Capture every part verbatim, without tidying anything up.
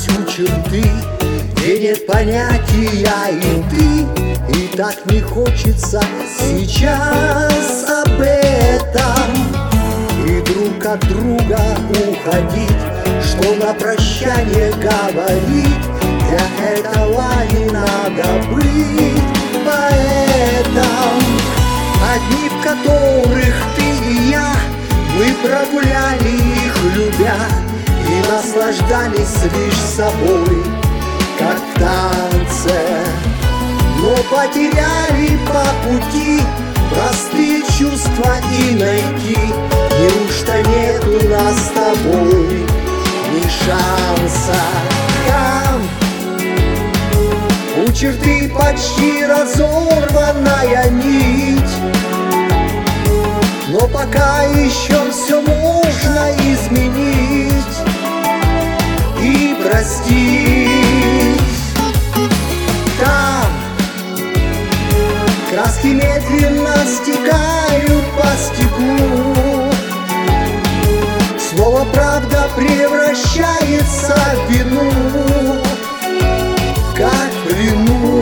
у черты, где нет понятия и ты, и так не хочется сейчас об этом и друг от друга уходить, что на прощание говорить. Для этого не надо быть поэтом. Одни, в которых ты и я, мы прогуляли их, любя, и наслаждались лишь собой, как в танце. Но потеряли по пути простые чувства и найти. Неужто нет у нас с тобой ни шанса? Там у черты почти разорванная нить, но пока еще все можно изменить и простить. Там краски медленно стекают по стеклу, слово правда превращается в вину, как в плену.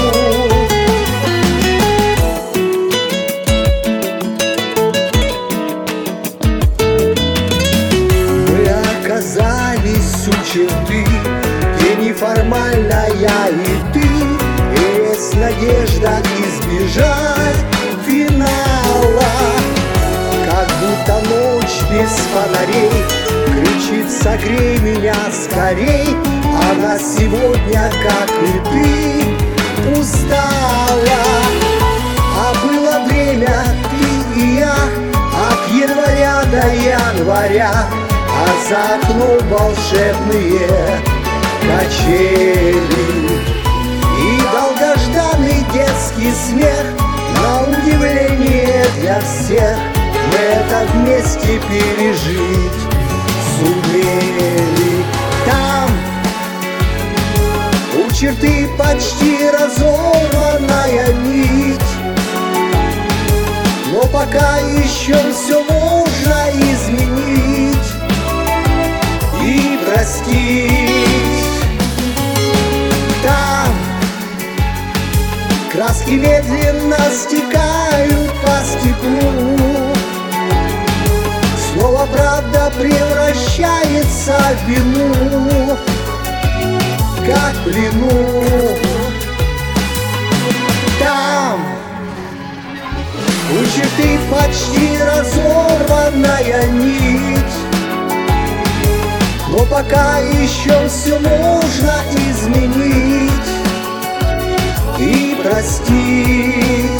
Мы оказались у черты, где неформальная и ты, и есть надежда избежать финала. Как будто ночь без фонарей кричит: согрей меня скорей. Она сегодня, как и ты, устала. А было время, ты и я, от января до января, а за окном волшебные качели и долгожданный детский смех. На удивление для всех мы это вместе пережить сумели. Там у черты почти разорванная нить, но пока еще все можно изменить и простить. Там краски медленно стекают по стеклу, слово правда превращается в вину, как в плену. Там у черты почти разорванная нить, но пока еще все можно изменить и простить.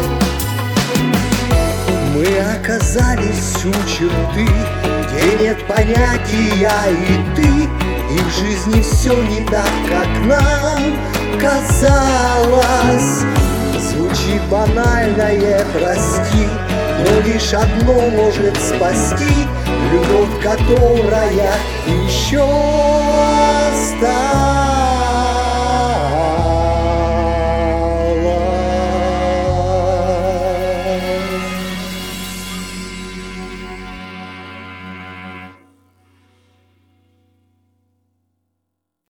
Мы оказались у черты, где нет понятия и ты, и в жизни все не так, как нам казалось. Звучит банальное «прости», но лишь одно может спасти: любовь, которая еще осталась.